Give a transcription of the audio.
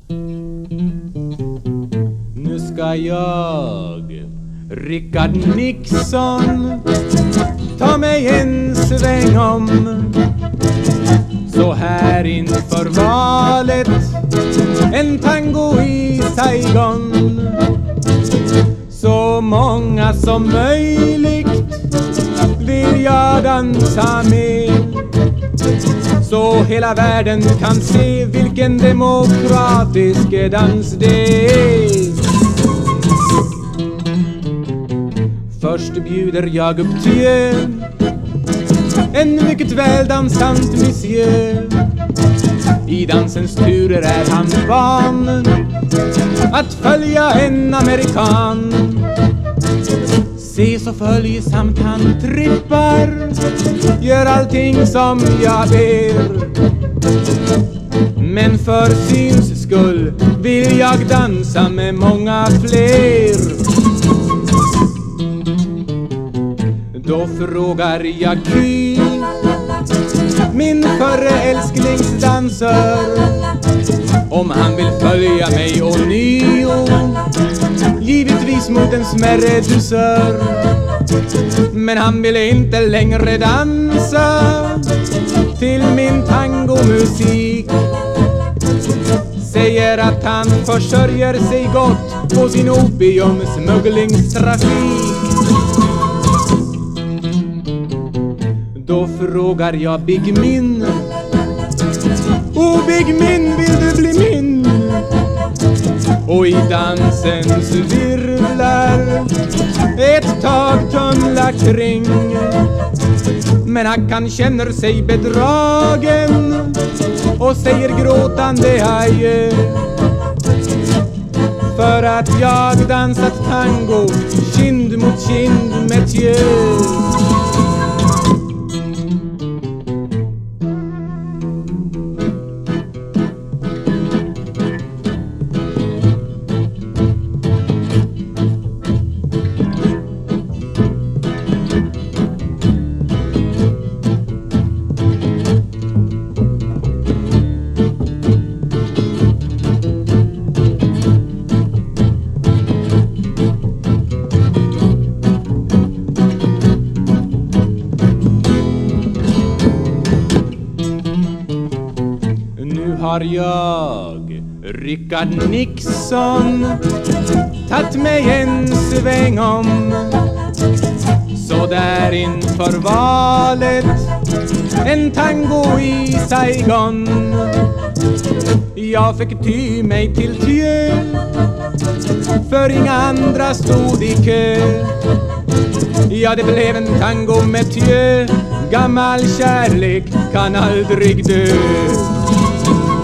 Nu ska jag, Richard Nixon, ta mig en sväng om. Så här inför valet, en tango i Saigon. Så många som möjligt vill jag dansa med, så hela världen kan se vilken demokratisk dans det är. Först bjuder jag upp till en mycket väldansant monsieur. I dansens turer är han van att följa en amerikan. Se så följsamt han trippar, gör allting som jag ber. Men för syns skull vill jag dansa med många fler. Då frågar jag Ky, min förre älsklingsdansör, om han vill följa mig ånyo, givetvis mot en smärre dusör. Men han ville inte längre dansa till min tangomusik. Säger att han försörjer sig gott på sin opiumsmugglingstrafik. Då frågar jag Big Min, Big Min, vill du bli min? Och i dansens virvlar ett tag tumla kring. Men han känner sig bedragen och säger gråtande adjö. För att jag dansat tango kind mot kind med tjö. Har jag, Richard Nixon, tagit mig en sväng om. Så där inför valet, en tango i Saigon. Jag fick ty mig till tjö, för inga andra stod i kö. Ja, det blev en tango med tjö, gammal kärlek kan aldrig dö.